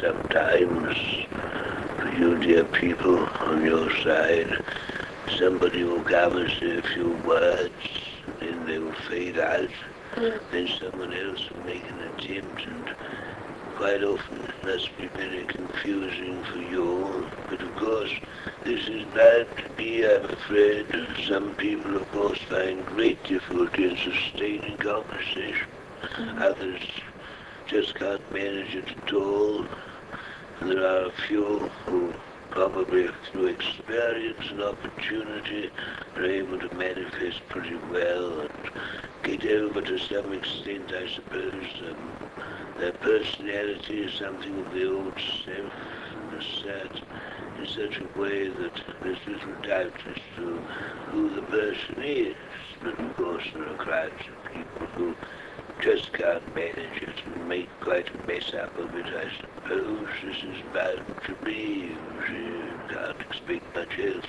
sometimes, for you dear people on your side, somebody will come and say a few words, then they will fade out, then someone else will make an attempt, and quite often it must be very confusing for you all. But of course, this is bad to be, I'm afraid. Some people, of course, find great difficulty in sustaining conversation. Others just can't manage it at all. And there are a few who probably through experience and opportunity are able to manifest pretty well and get over to some extent, I suppose, their personality is something of the old self, assert in such a way that there's little doubt as to who the person is. But of course there are crowds of people who just can't manage it and make quite a mess up of it, I suppose. This is bound to be. You can't expect much else.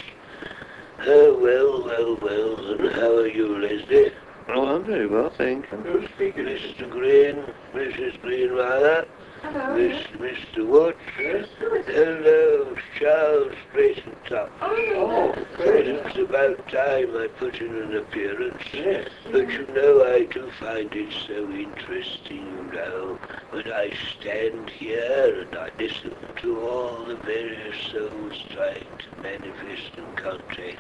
Oh, well, and how are you, Leslie? Oh, I'm very well, thank you. Who's speaking? Mr. Green, Mrs. Greenwire, Hello. Mr. Woods. Yes. Hello, Charles Grayson-Top. Oh, It's about time I put in an appearance. Yes. But you know I do find it so interesting, you know, when I stand here and I listen to all the various souls trying to manifest and contact.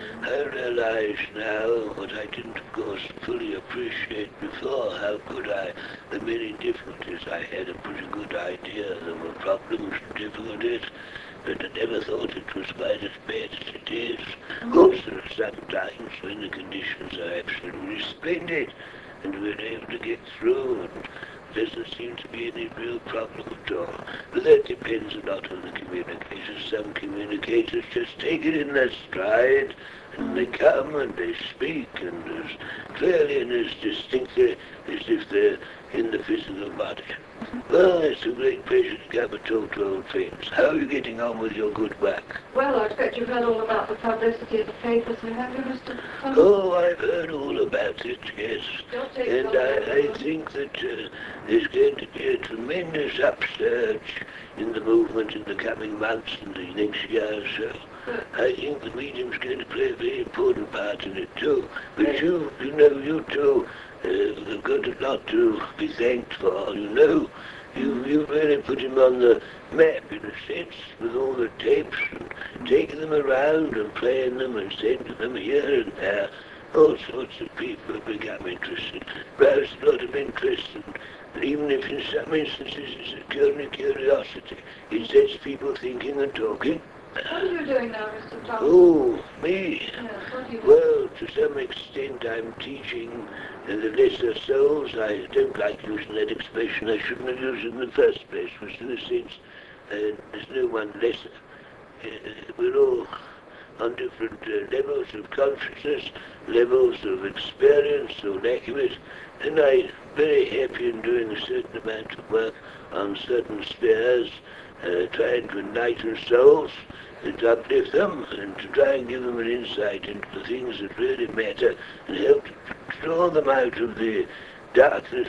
I realize now what I didn't, of course, fully appreciate before, how could I, the many difficulties I had a pretty good idea there were problems and difficulties, but I never thought it was quite as bad as it is. Of course, there are some times when the conditions are absolutely splendid, and we're able to get through, and there doesn't seem to be any real problem at all. But that depends a lot on the communicators. Some communicators just take it in their stride, and they come and they speak, and as clearly and as distinctly as if they're in the physical body. Well, it's a great pleasure to come and talk to old friends. How are you getting on with your good work? well, I expect you've heard all about the publicity of the papers, so have you, Mr. Thomas? Oh, I've heard all about it, yes. Don't take And long. I think that there's going to be a tremendous upsurge in the movement in the coming months and the next year or so. I think the medium's going to play a very important part in it too. But you too, have got a lot to be thanked for, you know. You've really put him on the map, in a sense, with all the tapes, and taking them around and playing them and sending them here and there. All sorts of people have become interested, roused a lot of interest, and even if in some instances it's a purely curiosity, it sets people thinking and talking. What are you doing now, Mr. Thomas? Oh, me? Yes, what are you doing? Well, to some extent I'm teaching the lesser souls. I don't like using that expression. I shouldn't have used it in the first place, which in a sense, there's no one lesser. We're all on different levels of consciousness, levels of experience or lack of it, and I'm very happy in doing a certain amount of work on certain spheres, trying to enlighten souls and to uplift them and to try and give them an insight into the things that really matter and help to draw them out of the darkness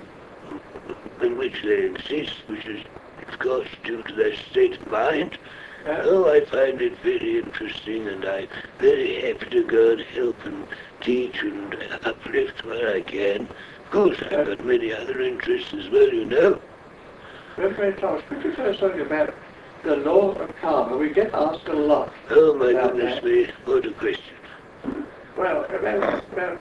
in which they exist, which is, of course, due to their state of mind. Oh, I find it very interesting, and I'm very happy to go and help and teach and uplift where I can. Of course, I've got many other interests as well, you know. Reverend Thomas, could you tell us something about the law of karma? We get asked a lot. Oh, my about goodness that. me, what a question. Well, about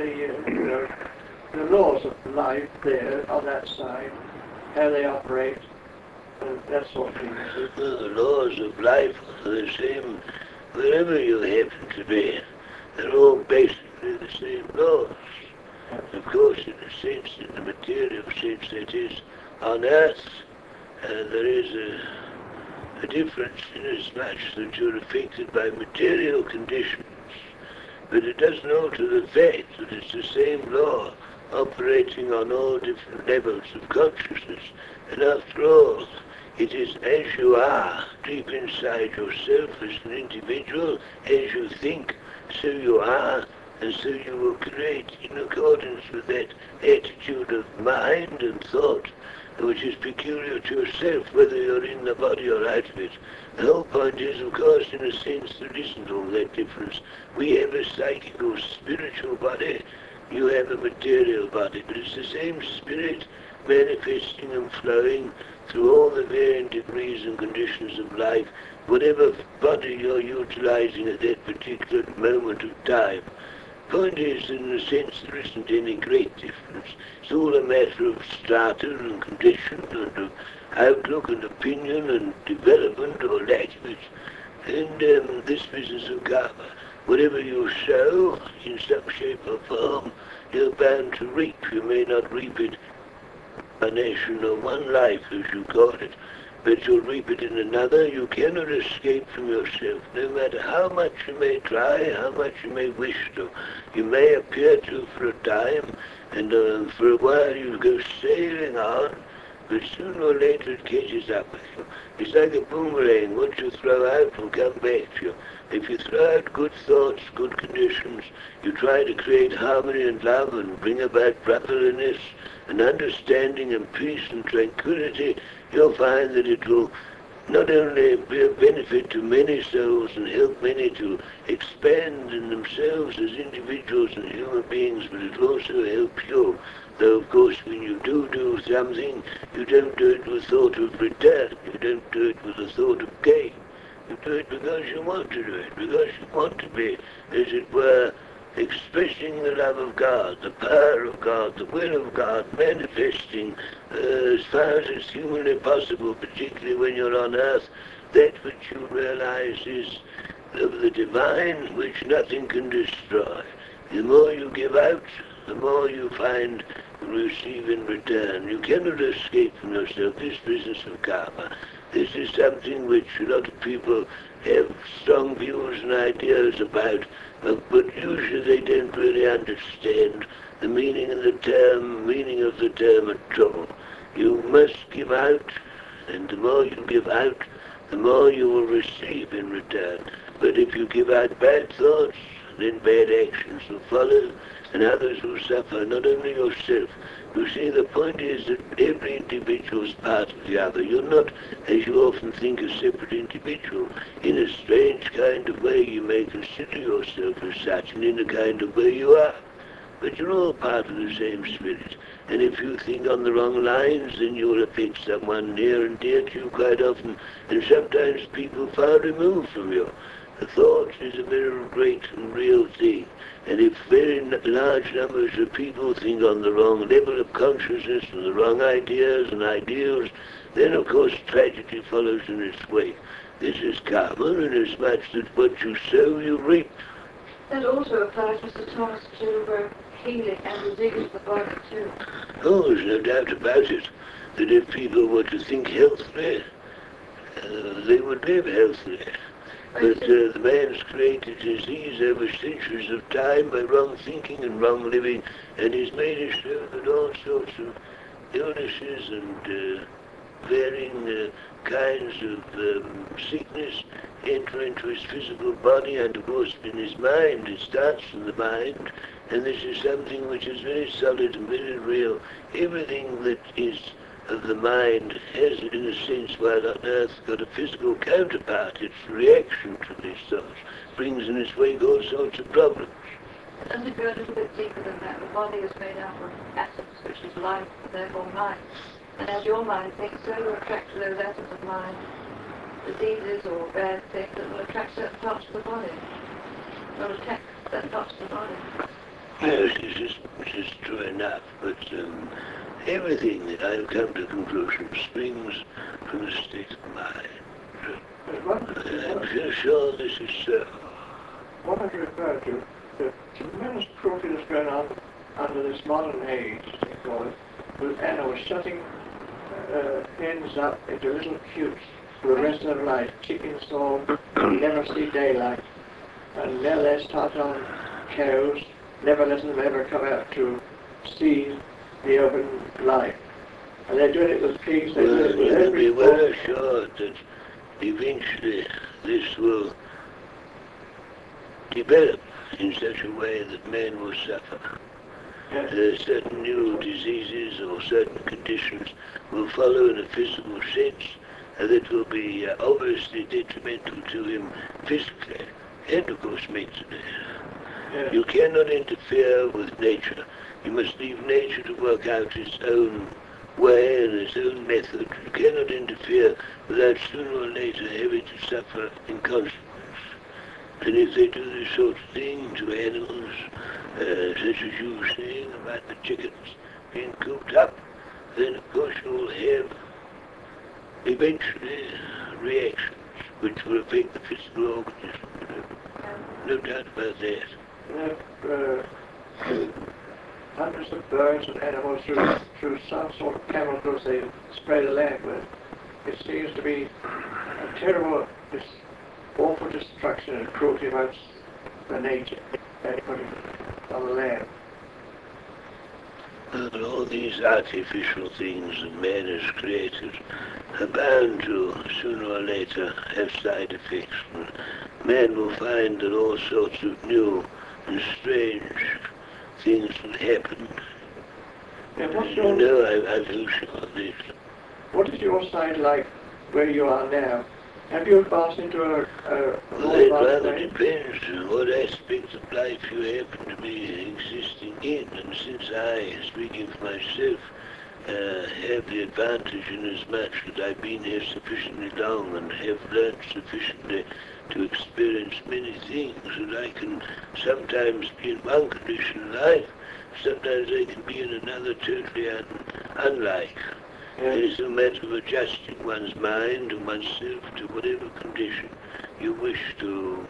the laws of life there on that side, how they operate, and that sort of thing. Well, the laws of life are the same wherever you happen to be. They're all basically the same laws. Of course, in a sense, in the material sense, that is, on Earth, there is a difference inasmuch that you're affected by material conditions. But it doesn't alter the fact that it's the same law operating on all different levels of consciousness. And after all, it is as you are, deep inside yourself as an individual, as you think, so you are, And so you will create in accordance with that attitude of mind and thought which is peculiar to yourself, whether you're in the body or out of it. The whole point is, of course, in a sense, there isn't all that difference. We have a psychic or spiritual body, you have a material body, but it's the same spirit manifesting and flowing through all the varying degrees and conditions of life, whatever body you're utilizing at that particular moment of time. Point is, in a sense, there isn't any great difference. It's all a matter of strata and condition and of outlook and opinion and development or lack of it. And this business of karma, whatever you sow in some shape or form, you're bound to reap. You may not reap it a nation or one life, as you call it, but you'll reap it in another. You cannot escape from yourself, no matter how much you may try, how much you may wish to. You may appear to for a time, and for a while you go sailing on, but sooner or later it catches up with you. It's like a boomerang. What you throw out will come back to you. If you throw out good thoughts, good conditions, you try to create harmony and love and bring about brotherliness and understanding and peace and tranquility, you'll find that it will not only be a benefit to many souls and help many to expand in themselves as individuals and human beings, but it will also help you. Though, of course, when you do something, you don't do it with thought of return. You don't do it with a thought of gain. You do it because you want to do it, because you want to be, as it were, expressing the love of God, the power of God, the will of God, manifesting as far as it's humanly possible, particularly when you're on earth, that which you realize is of the divine, which nothing can destroy. The more you give out, the more you find you receive in return. You cannot escape from yourself. This business of karma, this is something which a lot of people have strong views and ideas about, but usually they don't really understand the meaning of the term at all. You must give out, and the more you give out, the more you will receive in return. But if you give out bad thoughts, then bad actions will follow, and others will suffer, not only yourself. You see, the point is that every individual is part of the other. You're not, as you often think, a separate individual. In a strange kind of way, you may consider yourself as such, and in a kind of way you are. But you're all part of the same spirit. And if you think on the wrong lines, then you'll affect someone near and dear to you quite often, and sometimes people far removed from you. The thought is a very great and real thing. And if very large numbers of people think on the wrong level of consciousness and the wrong ideas and ideals, then of course tragedy follows in its wake. This is karma, inasmuch that what you sow, you reap. That also applies, Mr. Thomas, to healing and disease of the body too. Oh, there's no doubt about it, that if people were to think healthily, they would live healthily. But the man's created disease over centuries of time by wrong thinking and wrong living, and he's made it so that all sorts of illnesses and varying kinds of sickness enter into his physical body, and of course in his mind. It starts from the mind, and this is something which is very solid and very real. Everything that is of the mind has, in a sense, while on earth, got a physical counterpart. Its reaction to these thoughts brings in its wake all sorts of problems. Doesn't it go a little bit deeper than that? The body is made up of atoms, which is life, therefore mind. And as your mind thinks, so you attract to those atoms of mind diseases or bad things that will attract certain parts of the body. Will attack certain parts of the body. Yes, this is true enough, but everything that I've come to conclusion springs from the state of mind. I'm sure this is so. What I refer to, the tremendous cruelty that's going on under this modern age, they call it, with animals shutting hens up into little cubes for the rest of their life, chickens all never see daylight, and now they start on cows, never letting them ever come out to see the open life. And they're doing it with pigs, they do it with every be well assured that eventually this will develop in such a way that man will suffer. Yes. Certain new diseases or certain conditions will follow in a physical sense that will be obviously detrimental to him physically and of course mentally. Yes. You cannot interfere with nature. You must leave nature to work out its own way and its own method. You cannot interfere without sooner or later having to suffer in consequence. And if they do this sort of thing to animals, such as you were saying about the chickens being cooped up, then of course you'll have eventually reactions which will affect the physical organism. No doubt about that. Hundreds of birds and animals through some sort of chemicals they spray the land with. It seems to be a terrible, awful destruction and cruelty amongst the nature they put on the land. But all these artificial things that man has created are bound to, sooner or later, have side effects. And man will find that all sorts of new and strange things will happen. And You know, I've used all this. what is your side like where you are now? Have you advanced into a Well, it rather depends on what aspect of life you happen to be existing in. And since I, speaking for myself, have the advantage in as much that I've been here sufficiently long and have learned sufficiently to experience many things, that I can sometimes be in one condition of life, sometimes I can be in another totally unlike. It is a matter of adjusting one's mind and oneself to whatever condition you wish to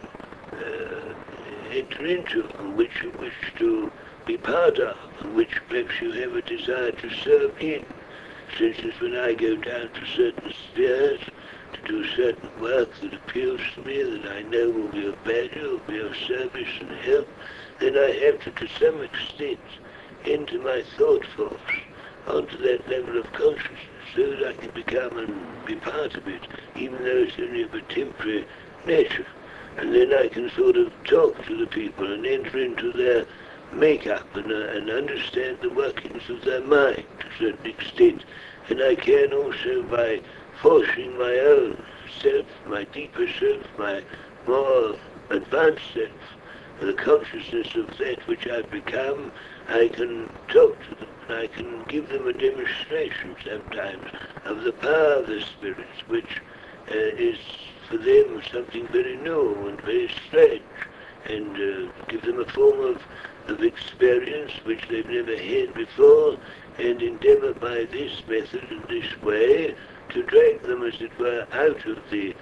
enter into, and which you wish to be part of, and which perhaps you have a desire to serve in. For instance, when I go down to certain spheres to do certain work that appeals to me, that I know will be of value, will be of service and help, then I have to some extent, enter my thought force onto that level of consciousness so that I can become and be part of it, even though it's only of a temporary nature. And then I can sort of talk to the people and enter into their make-up and understand the workings of their mind to a certain extent. And I can also, by forcing my own self, my deeper self, my more advanced self, the consciousness of that which I've become, I can talk to them, and I can give them a demonstration sometimes of the power of the spirits, which is for them something very new and very strange, and give them a form of experience which they've never had before, and endeavor by this method and this way to drag them, as it were, out of the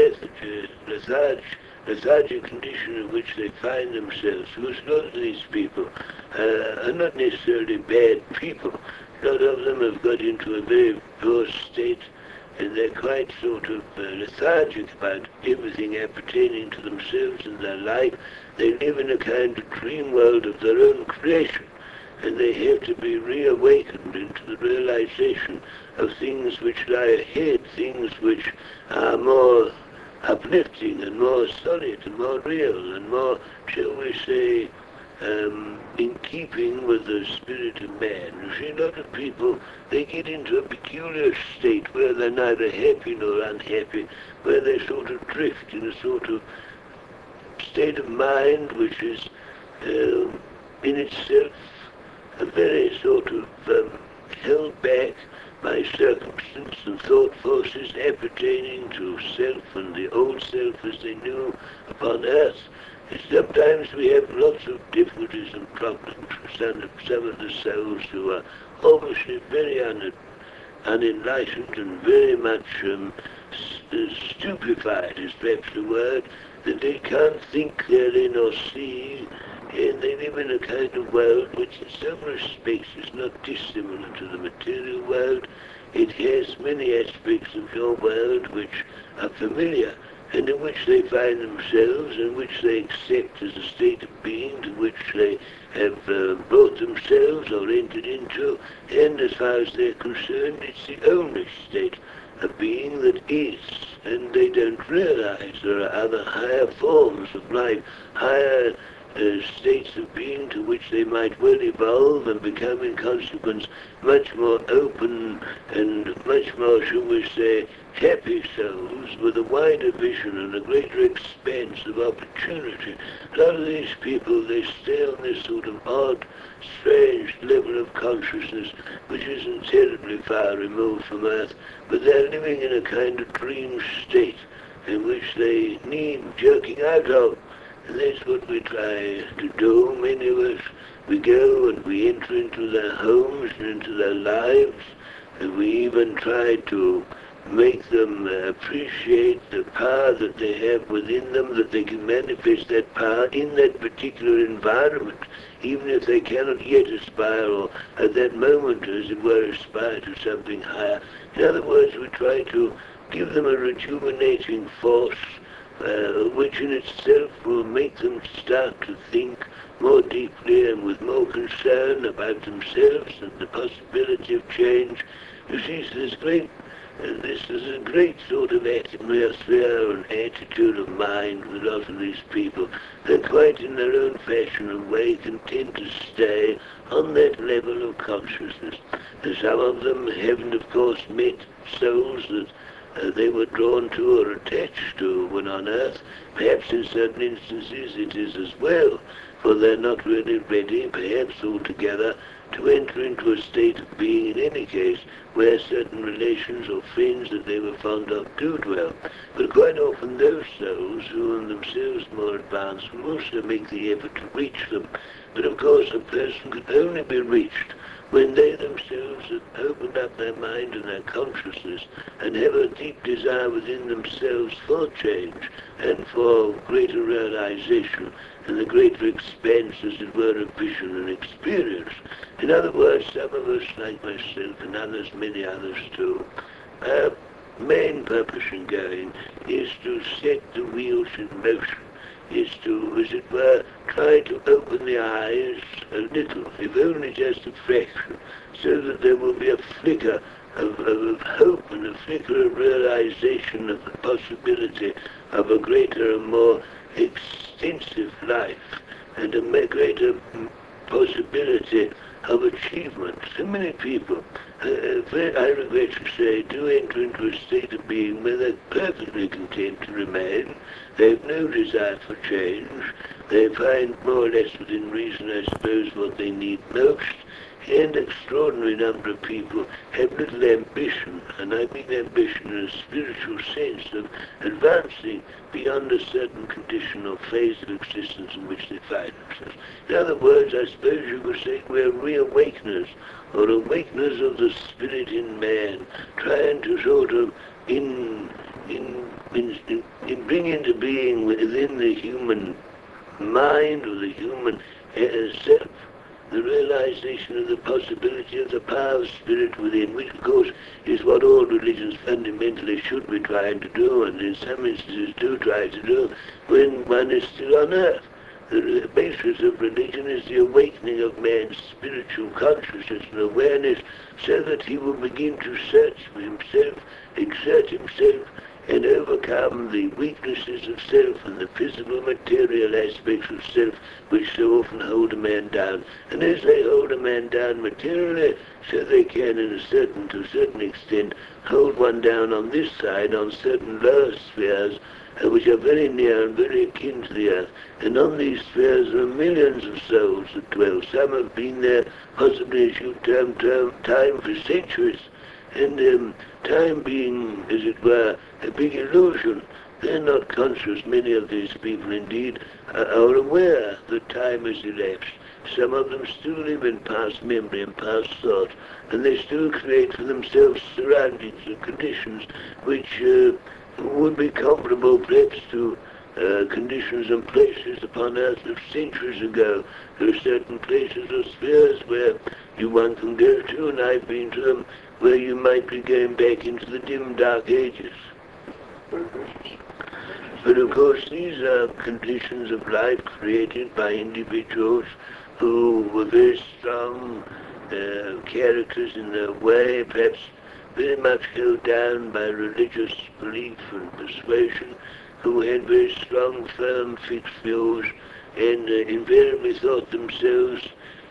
lethargic condition in which they find themselves. Because a lot of these people are not necessarily bad people. A lot of them have got into a very poor state, and they're quite sort of lethargic about everything appertaining to themselves and their life. They live in a kind of dream world of their own creation, and they have to be reawakened into the realization of things which lie ahead, things which are more uplifting and more solid and more real and more, shall we say, in keeping with the spirit of man. You see, a lot of people, they get into a peculiar state where they're neither happy nor unhappy, where they sort of drift in a sort of state of mind which is in itself a very sort of held back by circumstance and thought forces appertaining to self and the old self as they knew upon earth. And sometimes we have lots of difficulties and problems with some of the souls who are obviously very unenlightened and very much stupefied is perhaps the word, that they can't think clearly nor see, and they live in a kind of world which in some respects is not dissimilar to the material world. It has many aspects of your world which are familiar, and in which they find themselves, and which they accept as a state of being to which they have brought themselves or entered into, and as far as they're concerned, it's the only state of being that is, and they don't realize there are other higher forms of life, higher states of being to which they might well evolve and become in consequence much more open and much more, shall we say, happy souls with a wider vision and a greater expanse of opportunity. A lot of these people, they stay on this sort of odd, strange level of consciousness which isn't terribly far removed from Earth, but they're living in a kind of dream state in which they need jerking out of. And that's what we try to do. Many of us, we go and we enter into their homes and into their lives, and we even try to make them appreciate the power that they have within them, that they can manifest that power in that particular environment, even if they cannot yet aspire, or at that moment, as it were, aspire to something higher. In other words, we try to give them a rejuvenating force, which in itself will make them start to think more deeply and with more concern about themselves and the possibility of change. You see, this is a great sort of atmosphere and attitude of mind with a lot of these people. They're quite in their own fashion and way content to stay on that level of consciousness. And some of them haven't, of course, met souls that they were drawn to or attached to when on Earth. Perhaps in certain instances it is as well, for they're not really ready, perhaps altogether, to enter into a state of being in any case where certain relations or friends that they were fond of do dwell. But quite often those souls who are themselves more advanced will also make the effort to reach them. But of course a person can only be reached when they themselves have opened up their mind and their consciousness and have a deep desire within themselves for change and for greater realization and the greater expanse, as it were, of vision and experience. In other words, some of us, like myself and others, many others too, our main purpose in going is to set the wheels in motion, is to, as it were, try to open the eyes a little, if only just a fraction, so that there will be a flicker of hope and a flicker of realization of the possibility of a greater and more extensive life and a greater possibility of achievement. So many people, I regret to say, do enter into a state of being where they're perfectly content to remain. They have no desire for change. They find more or less within reason, I suppose, what they need most. And an extraordinary number of people have little ambition, and I mean ambition in a spiritual sense of advancing beyond a certain condition or phase of existence in which they find themselves. In other words, I suppose you could say we're reawakeners, or awakeners of the spirit in man, trying to sort of bring into being within the human mind or the human self the realization of the possibility of the power of spirit within, which of course is what all religions fundamentally should be trying to do, and in some instances do try to do, when one is still on earth. The basis of religion is the awakening of man's spiritual consciousness and awareness, so that he will begin to search for himself, exert himself, and overcome the weaknesses of self and the physical material aspects of self which so often hold a man down. And as they hold a man down materially, so they can to a certain extent hold one down on this side, on certain lower spheres, which are very near and very akin to the earth. And on these spheres there are millions of souls that dwell. Some have been there possibly, as you term time, for centuries. And time being, as it were, a big illusion, they're not conscious. Many of these people, indeed, are aware that time has elapsed. Some of them still live in past memory and past thought, and they still create for themselves surroundings and conditions which would be comparable, perhaps, to conditions and places upon earth of centuries ago. There are certain places or spheres where one can go to, and I've been to them, where you might be going back into the dim, dark ages. But of course these are conditions of life created by individuals who were very strong characters in their way, perhaps very much held down by religious belief and persuasion, who had very strong, firm, fixed views, and invariably thought themselves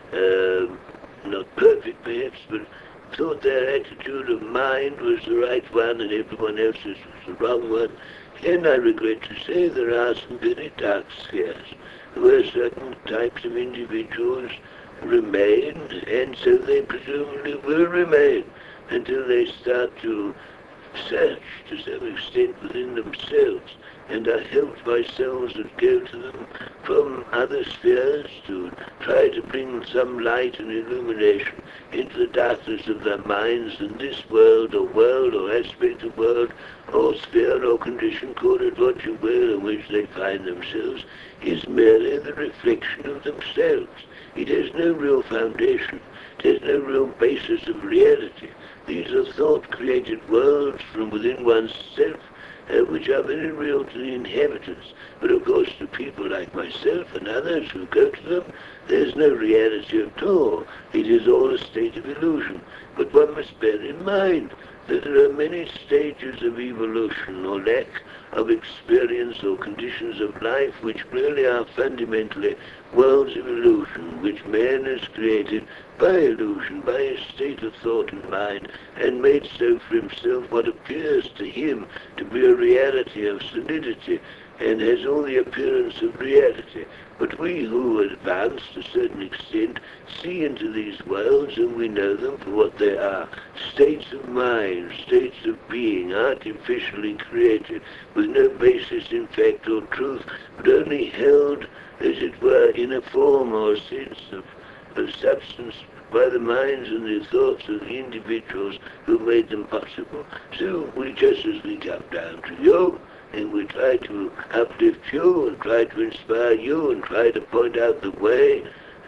not perfect perhaps, but thought their attitude of mind was the right one and everyone else's was the wrong one. And I regret to say there are some very dark spheres where certain types of individuals remain, and so they presumably will remain until they start to search to some extent within themselves and are helped by souls that go to them from other spheres to try to bring some light and illumination into the darkness of their minds, and this world or aspect of world or sphere or condition, call it what you will, in which they find themselves, is merely the reflection of themselves. It has no real foundation. It has no real basis of reality. These are thought-created worlds from within one's self, which are very real to the inhabitants. But of course to people like myself and others who go to them, there's no reality at all. It is all a state of illusion. But one must bear in mind that there are many stages of evolution or lack of experience or conditions of life which really are fundamentally worlds of illusion, which man has created by illusion, by a state of thought and mind, and made so for himself what appears to him to be a reality of solidity, and has all the appearance of reality. But we who advance to a certain extent see into these worlds, and we know them for what they are: states of mind, states of being, artificially created, with no basis in fact or truth, but only held, as it were, in a form or sense of substance by the minds and the thoughts of the individuals who made them possible. So just as we come down to you, and we try to uplift you and try to inspire you and try to point out the way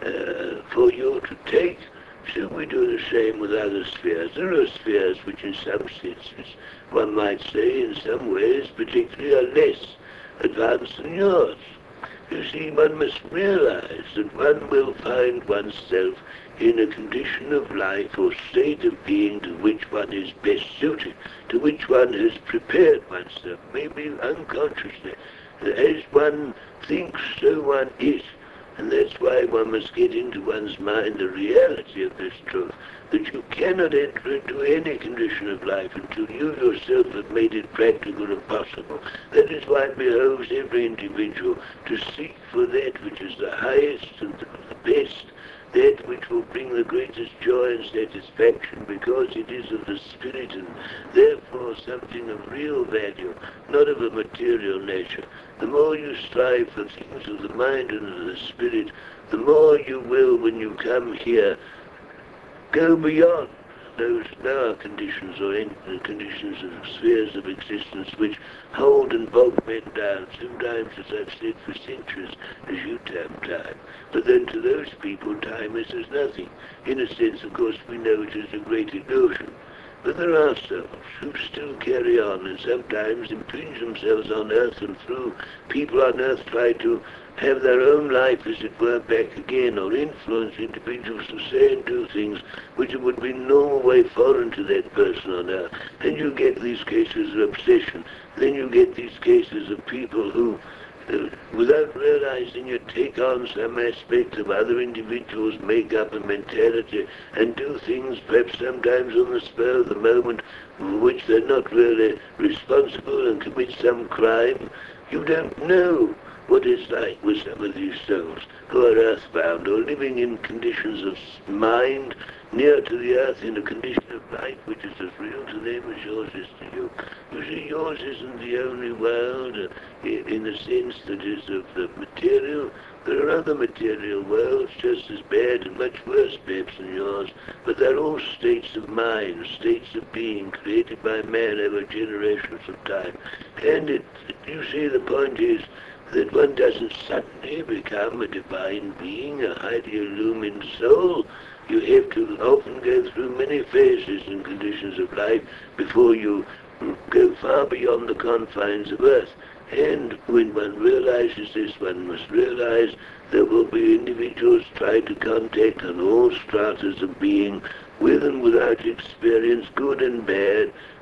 for you to take, so we do the same with other spheres. There are spheres which in some senses, one might say in some ways particularly, are less advanced than yours. You see, one must realize that one will find oneself in a condition of life or state of being to which one is best suited, to which one has prepared oneself, maybe unconsciously. As one thinks, so one is. And that's why one must get into one's mind the reality of this truth, that you cannot enter into any condition of life until you yourself have made it practical and possible. That is why it behoves every individual to seek for that which is the highest and the best, that which will bring the greatest joy and satisfaction, because it is of the spirit and therefore something of real value, not of a material nature. The more you strive for things of the mind and of the spirit, the more you will, when you come here, go beyond those lower conditions or conditions of spheres of existence which hold and bog men down, sometimes, as I've said, for centuries, as you term time. But then to those people, time is as nothing. In a sense, of course, we know it is a great illusion. But there are souls who still carry on and sometimes impinge themselves on earth, and through people on earth try to have their own life, as it were, back again, or influence individuals to say and do things which would be in no way foreign to that person on earth. Then you get these cases of obsession. Then you get these cases of people who, without realizing it, take on some aspect of other individuals' make-up and mentality, and do things perhaps sometimes on the spur of the moment for which they're not really responsible, and commit some crime. You don't know what it's like with some of these souls who are earthbound or living in conditions of mind near to the earth, in a condition of life which is as real to them as yours is to you. You see, yours isn't the only world in the sense that is of the material. There are other material worlds just as bad and much worse perhaps than yours, but they're all states of mind, states of being created by man over generations of time. And you see, the point is that one doesn't suddenly become a divine being, a highly illumined soul. You have to often go through many phases and conditions of life before you go far beyond the confines of earth. And when one realizes this, one must realize there will be individuals try to contact on all stratas of being, with and without experience, good and bad,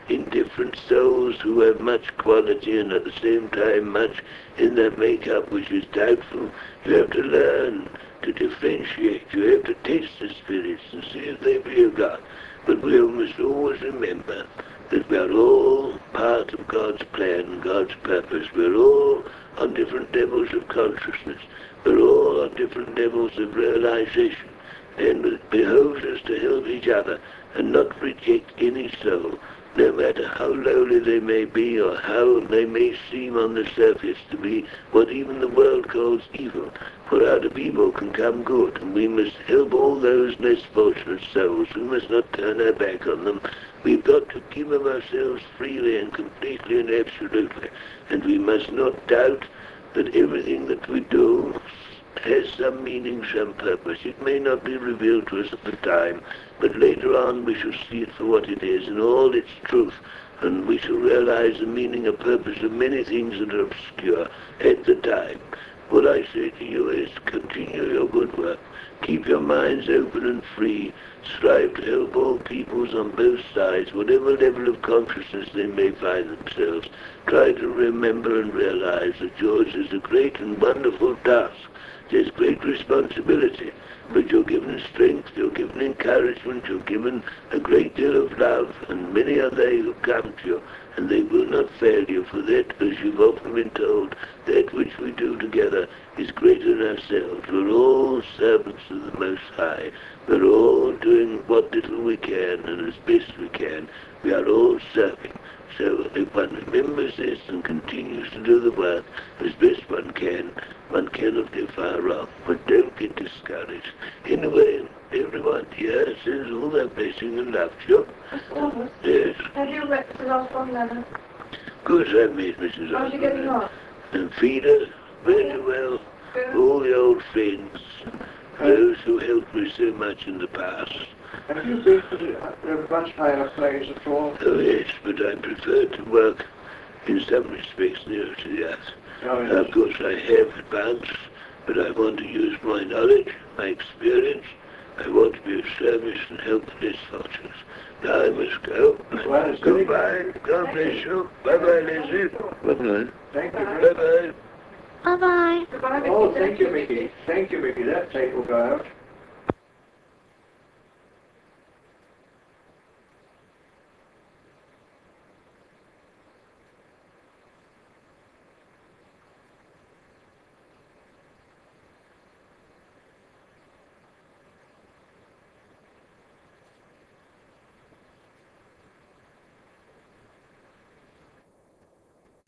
in different souls who have much quality and at the same time much in their makeup which is doubtful. You have to learn to differentiate. You have to taste the spirits and see if they be of God. But we must always remember that we are all part of God's plan, God's purpose. We're all on different levels of consciousness. We're all on different levels of realization. And it behoves us to help each other and not reject any soul, no matter how lowly they may be or how they may seem on the surface to be what even the world calls evil. For out of evil can come good, and we must help all those less fortunate souls. We must not turn our back on them. We've got to give of ourselves freely and completely and absolutely, and we must not doubt that everything that we do has some meaning, some purpose. It may not be revealed to us at the time, but later on we shall see it for what it is in all its truth, and we shall realize the meaning and purpose of many things that are obscure at the time. What I say to you is continue your good work. Keep your minds open and free. Strive to help all peoples on both sides, whatever level of consciousness they may find themselves. Try to remember and realize that yours is a great and wonderful task. There's great responsibility, but you're given strength, you're given encouragement, you're given a great deal of love, and many are they who come to you, and they will not fail you for that, as you've often been told, that which we do together is greater than ourselves. We're all servants of the Most High. We're all doing what little we can, and as best we can. We are all serving. So if one remembers this and continues to do the work as best one cannot go far wrong. But don't get discouraged. Anyway, everyone here says all their blessing and love to you. Mr. Thomas, Yes. have you met Mrs. Osborne Leonard? Of course I met Mrs. How's she getting on? And Frida, very well. All the old friends, those who helped me so much in the past. Have you been to the vampire plays at all? Oh yes, but I prefer to work in some respects nearer to the earth. Oh, yes. Of course I have advanced, but I want to use my knowledge, my experience. I want to be of service and help the less fortunate. Now I must go. Well, it's Goodbye. God bless you. Bye-bye, Leslie. Bye-bye. Thank you. Bye-bye. Bye-bye. Goodbye, Oh, Mickey. thank you, Mickey. Thank you, Mickey. That tape will go out.